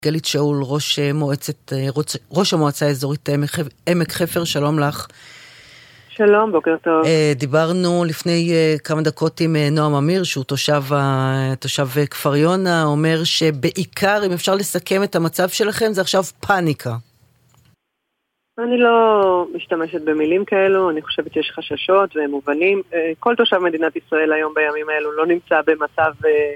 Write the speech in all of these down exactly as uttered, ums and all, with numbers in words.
גלית שאול, ראש מועצת, ראש, ראש המועצה האזורית עמק חפר, שלום לך. שלום, בוקר טוב. דיברנו לפני כמה דקות עם נועם אמיר, שהוא תושב, תושב כפר יונה, אומר שבעיקר, אם אפשר לסכם את המצב שלכם, זה עכשיו פאניקה. אני לא משתמשת במילים כאלו, אני חושבת שיש חששות והם מובנים. כל תושב מדינת ישראל היום בימים האלו לא נמצא במצב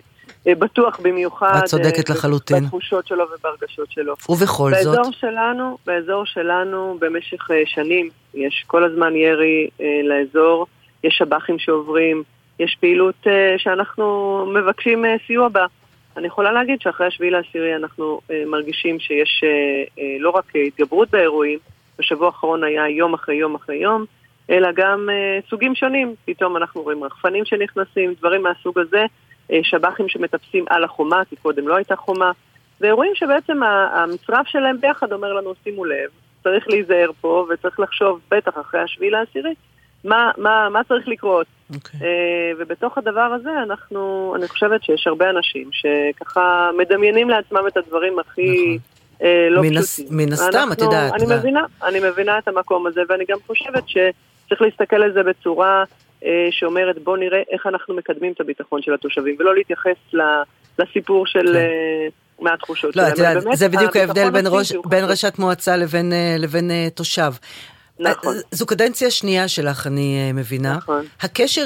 בטוח במיוחד. את צודקת לחלוטין. בתחושות שלו וברגשות שלו. ובכל זאת? באזור שלנו, באזור שלנו במשך שנים יש כל הזמן ירי לאזור, יש שב"חים שעוברים, יש פעילות שאנחנו מבקשים סיוע בה. אני יכולה להגיד שאחרי השביעי לעשירי אנחנו מרגישים שיש לא רק התגברות באירועים, בשבוע האחרון היה יום אחרי יום אחרי יום, אלא גם uh, סוגים שונים. פתאום אנחנו רואים רחפנים שנכנסים, דברים מהסוג הזה, uh, שב"חים שמטפסים על החומה, כי קודם לא הייתה חומה, ואירועים שבעצם המצרף שלהם ביחד אומר לנו, שימו לב, צריך להיזהר פה, וצריך לחשוב בטח אחרי השביעי לעשירי, מה, מה, מה צריך לקרות. Okay. Uh, ובתוך הדבר הזה אנחנו, אני חושבת שיש הרבה אנשים שככה מדמיינים לעצמם את הדברים הכי... נכון. לא פשוטים. מן הסתם, את יודעת. אני מבינה, אני מבינה את המקום הזה, ואני גם חושבת שצריך להסתכל על זה בצורה שאומרת, בוא נראה איך אנחנו מקדמים את הביטחון של התושבים, ולא להתייחס לסיפור של מהתחושות שלהם. לא, את יודעת, זה בדיוק ההבדל בין ראשת מועצה לבין תושב. נכון. זו קדנציה שנייה שלך, אני מבינה. נכון. הקשר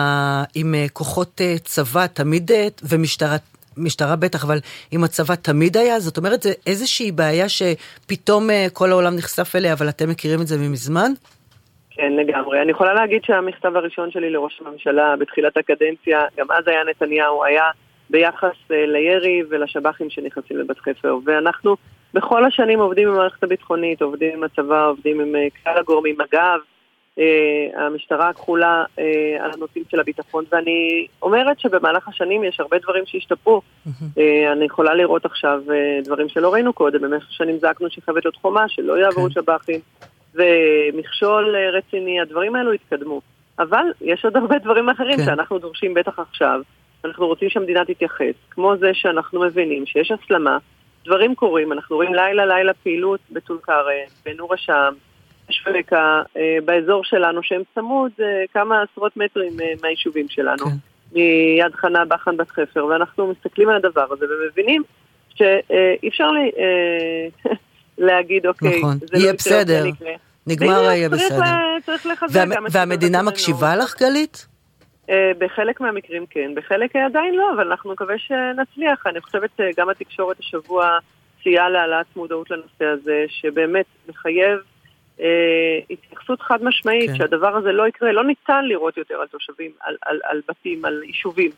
עם כוחות צבא תמיד, ומשטרה משטרה בטח, אבל עם הצבא תמיד היה, זאת אומרת, זה איזושהי בעיה שפתאום כל העולם נחשף אליה, אבל אתם מכירים את זה ממזמן? כן, לגמרי. אני יכולה להגיד שהמכתב הראשון שלי לראש הממשלה בתחילת הקדנציה, גם אז היה נתניהו, היה ביחס לירי ולשב"חים שנכנסים לבת חפר, ואנחנו בכל השנים עובדים עם המערכת הביטחונית, עובדים עם הצבא, עובדים עם כלל הגורמים, אגב, המשטרה הכחולה על הנושאים של הביטחון, ואני אומרת שבמהלך השנים יש הרבה דברים שהשתפרו. אני יכולה לראות עכשיו דברים שלא ראינו קודם, במשך שנים זעקנו שחייבת להיות חומה, שלא יעברו שב"חים, ומכשול רציני, הדברים האלו התקדמו. אבל יש עוד הרבה דברים אחרים שאנחנו דורשים בטח עכשיו, אנחנו רוצים שהמדינה תתייחס, כמו זה שאנחנו מבינים שיש הסלמה, דברים קורים, אנחנו רואים לילה לילה פעילות בטול כרם, בנור השם, שפלקה, באזור שלנו, שהם צמוד כמה עשרות מטרים מהיישובים שלנו, כן. מיד חנה, בחן, בת חפר, ואנחנו מסתכלים על הדבר הזה, ומבינים שאי אפשר לי, להגיד, אוקיי, נכון. זה יהיה לא בסדר, נגמר יהיה בסדר. צריך לחזק וה, והמדינה מקשיבה לך, גלית? בחלק מהמקרים כן, בחלק עדיין לא, אבל אנחנו מקווה שנצליח. אני חושבת גם התקשורת השבוע סייעה להעלאת מודעות לנושא הזה, שבאמת מחייב התייחסות חד משמעית, שהדבר הזה לא יקרה, לא ניתן לראות יותר על תושבים, על, על, על בתים, על יישובים.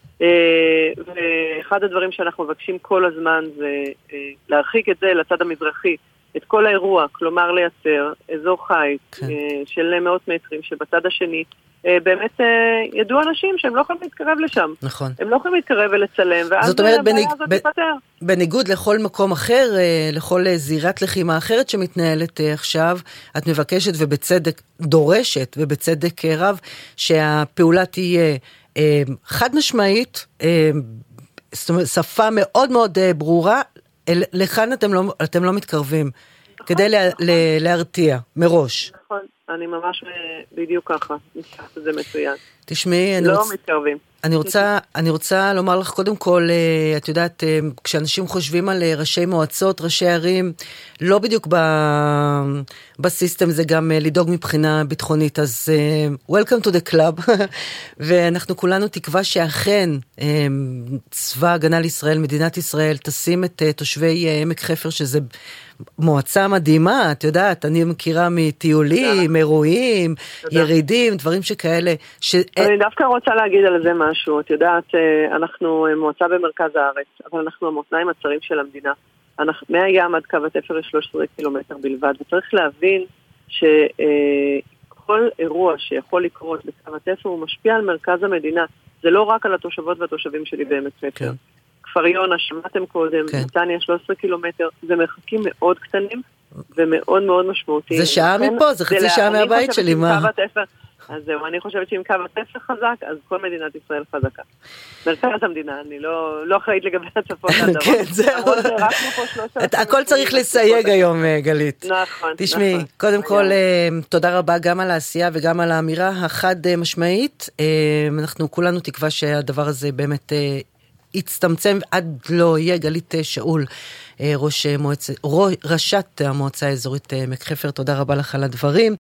ואחד הדברים שאנחנו מבקשים כל הזמן זה להרחיק את זה לצד המזרחי, את כל האירוע, כלומר לייצר אזור חי של מאות מטרים, שבצד השני באמת ידעו אנשים שהם לא יכולים להתקרב לשם. נכון. הם לא יכולים להתקרב ולצלם, ואז זאת אומרת, הבעיה הזאת תיפטר. בניגוד לכל מקום אחר, לכל זירת לחימה אחרת שמתנהלת עכשיו, את מבקשת ובצדק דורשת, ובצדק רב, שהפעולה תהיה חד משמעית, זאת אומרת, שפה מאוד מאוד ברורה, לכאן אתם לא, אתם לא מתקרבים, נכון, כדי לה, נכון. להרתיע מראש. נכון. אני ממש בדיוק ככה, זה מצוין. תשמעי, אני, לא רוצ... מתקרבים. אני, רוצה, אני רוצה לומר לך קודם כל, את יודעת, כשאנשים חושבים על ראשי מועצות, ראשי ערים, לא בדיוק ב... בסיסטם זה גם לדאוג מבחינה ביטחונית, אז uh, welcome to the club, ואנחנו כולנו תקווה שאכן um, צבא הגנה לישראל, מדינת ישראל, תשים את uh, תושבי uh, עמק חפר, שזה מועצה מדהימה, את יודעת, אני מכירה מטיולים, אירועים, ירידים, דברים שכאלה. ש... אני דווקא רוצה להגיד על זה משהו, את יודעת, אנחנו מועצה במרכז הארץ, אבל אנחנו המותניים הצרים של המדינה. מהים עד קו התפר יש שלושה עשר קילומטר בלבד, וצריך להבין שכל אירוע שיכול לקרות בקו התפר הוא משפיע על מרכז המדינה. זה לא רק על התושבות והתושבים שלי בעמק חפר. כפר יונה, שמעתם קודם, נתניה שלושה עשר קילומטר, זה מרחקים מאוד קטנים ומאוד מאוד משמעותיים. זה שעה מפה, זה חצי שעה מהבית שלי, מה? אז זהו, אני חושבת שאם קו התפר חזק, אז כל מדינת ישראל חזקה. מרכז המדינה, אני לא אחראית לגבי הצפון לדרום. כן, זהו. הכל צריך לסייג היום, גלית. נכון. תשמעי, קודם כל, תודה רבה גם על העשייה וגם על האמירה החד משמעית. אנחנו כולנו תקווה שהדבר הזה באמת יצטמצם עד לא יהיה. גלית שאול, ראש מועצת, ראשת המועצה האזורית עמק חפר, תודה רבה לך על הדברים.